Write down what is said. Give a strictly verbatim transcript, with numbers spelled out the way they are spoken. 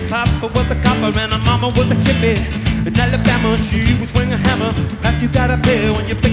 Papa was a copper and her mama was a hippie. In Alabama, she would swing a hammer. Price you gotta pay when you pick